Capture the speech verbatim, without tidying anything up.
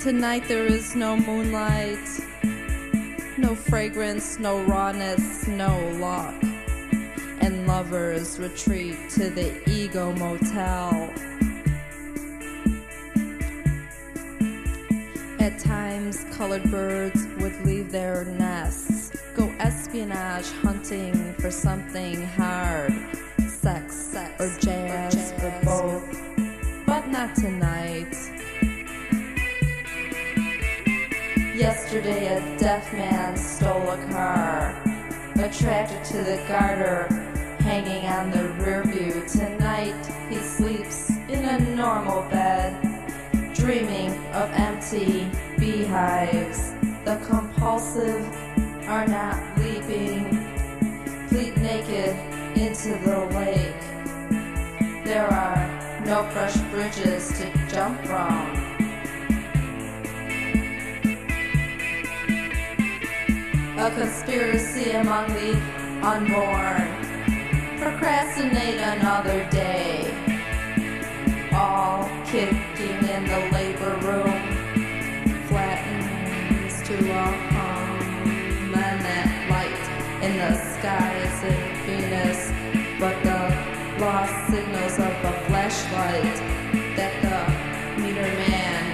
Tonight there is no moonlight, no fragrance, no rawness, no luck. And lovers retreat to the ego motel. At times, colored birds would leave their nests, go espionage hunting for something hard, sex, sex or jazz, or jazz, or both, but not tonight. Yesterday a deaf man stole a car, attracted to the garter hanging on the rear view. Tonight he sleeps in a normal bed, dreaming of empty beehives. The compulsive are not leaping, fleet naked into the lake. There are no fresh bridges to jump from. A conspiracy among the unborn. Procrastinate another day. All kicking in the labor room. Flattens to a hum. And that light in the sky isn't Venus, but the lost signals of a flashlight that the meter man